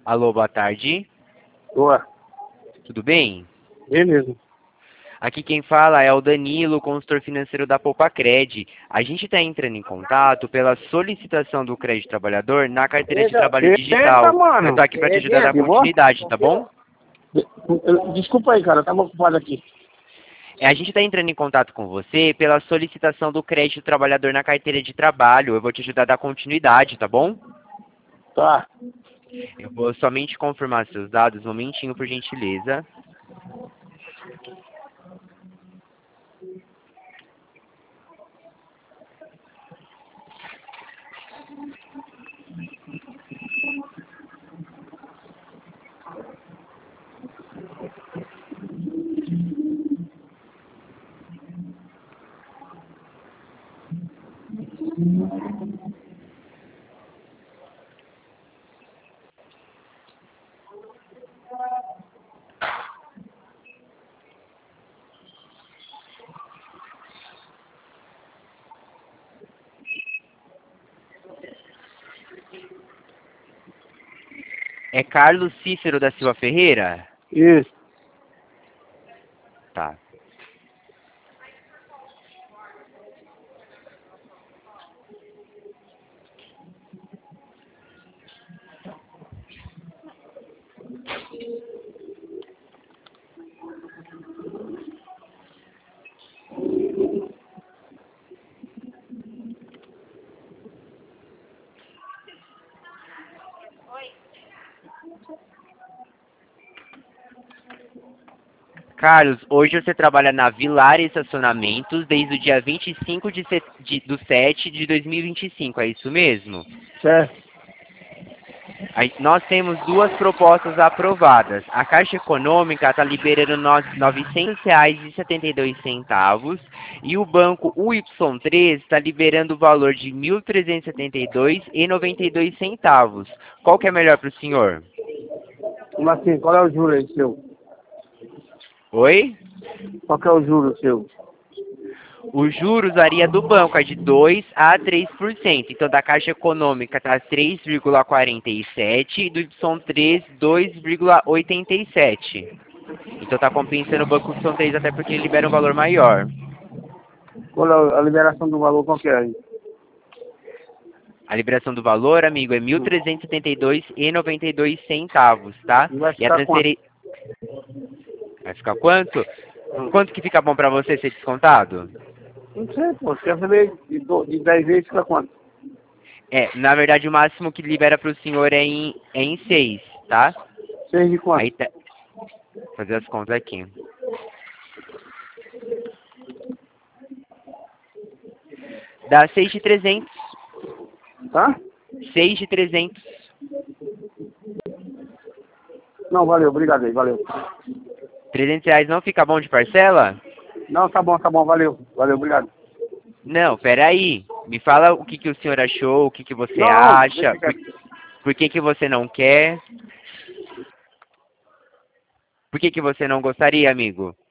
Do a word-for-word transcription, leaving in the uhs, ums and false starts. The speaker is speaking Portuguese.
Alô, boa tarde. Boa. Tudo bem? Beleza. Aqui quem fala é o Danilo, consultor financeiro da Poupacred. A gente está entrando em contato pela solicitação do crédito trabalhador na carteira de trabalho Eita, digital. mano. Eu tô aqui para te ajudar a dar De boa? continuidade, tá bom? Desculpa aí, cara. Eu tava ocupado aqui. É, a gente está entrando em contato com você pela solicitação do crédito trabalhador na carteira de trabalho. Eu vou te ajudar a dar continuidade, tá bom? Tá. Eu vou somente confirmar seus dados, um momentinho, por gentileza. É Carlos Cícero da Silva Ferreira? Isso. Tá. Carlos, hoje você trabalha na Vilar Estacionamentos desde o dia vinte e cinco de set... de... do sete de dois mil e vinte e cinco, é isso mesmo? Certo. Aí, nós temos duas propostas aprovadas. A Caixa Econômica está liberando no- novecentos reais e setenta e dois centavos e o banco U Y três está liberando o valor de mil trezentos e setenta e dois reais e noventa e dois centavos. Qual que é melhor para o senhor? Como assim? Qual é o juro aí seu? Oi? Qual que é o juro seu? O juros varia do banco, é de dois a três por cento. Então, da Caixa Econômica está três vírgula quarenta e sete e do Y três, dois vírgula oitenta e sete. Então, está compensando o banco Y três até porque ele libera um valor maior. Qual é a liberação do valor? Qual que é aí? A liberação do valor, amigo, é mil trezentos e setenta e dois reais e noventa e dois centavos, tá? E vai E a ficar quanto? transferência... Vai ficar quanto? Quanto que fica bom para você ser descontado? Não sei, pô. Você quer saber de, do- de dez vezes fica quanto? É, na verdade, o máximo que libera para o senhor é em, é em seis, tá? Seis de quanto? Aí tá... Vou fazer as contas aqui. Dá seis de trezentos. Tá? seis de trezentos. Não, valeu. Obrigado aí. Valeu. trezentos reais não fica bom de parcela? Não, tá bom, tá bom. Valeu. Valeu. Obrigado. Não, peraí. Me fala o que, que o senhor achou, o que, que você Não, acha, deixa por, quieto. por que, que você não quer. Por que, que você não gostaria, amigo?